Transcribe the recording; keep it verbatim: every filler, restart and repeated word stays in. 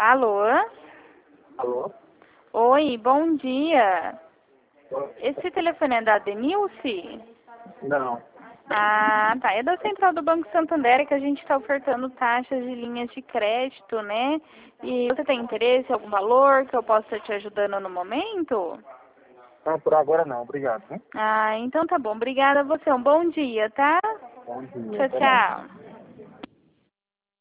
Alô? Alô? Oi, bom dia. Oi. Esse telefone é da Denilce? Não. Ah, tá. É da Central do Banco Santander que a gente está ofertando taxas de linhas de crédito, né? E você tem interesse em algum valor que eu possa te ajudando no momento? Não, por agora não. Obrigado. Hein? Ah, então tá bom. Obrigada a você. Um bom dia, tá? Bom dia. Tchau, Até mais. tchau.